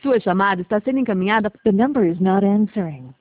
Sua chamada está sendo encaminhada. The number is not answering.